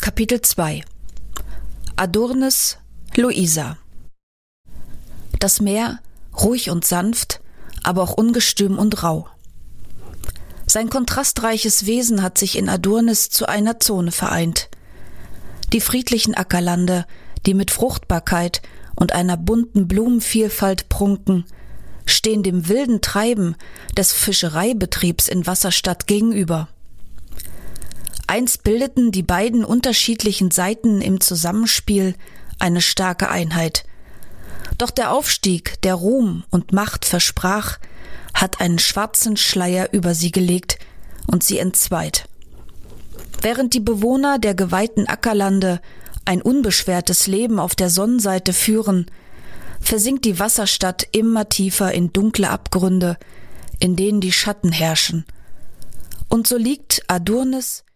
Kapitel 2 Adurnes, Luisa. Das Meer, ruhig und sanft, aber auch ungestüm und rau. Sein kontrastreiches Wesen hat sich in Adurnes zu einer Zone vereint. Die friedlichen Ackerlande, die mit Fruchtbarkeit und einer bunten Blumenvielfalt prunken, stehen dem wilden Treiben des Fischereibetriebs in Wasserstadt gegenüber. Einst bildeten die beiden unterschiedlichen Seiten im Zusammenspiel eine starke Einheit. Doch der Aufstieg, der Ruhm und Macht versprach, hat einen schwarzen Schleier über sie gelegt und sie entzweit. Während die Bewohner der geweihten Ackerlande ein unbeschwertes Leben auf der Sonnenseite führen, versinkt die Wasserstadt immer tiefer in dunkle Abgründe, in denen die Schatten herrschen. Und so liegt Adurnes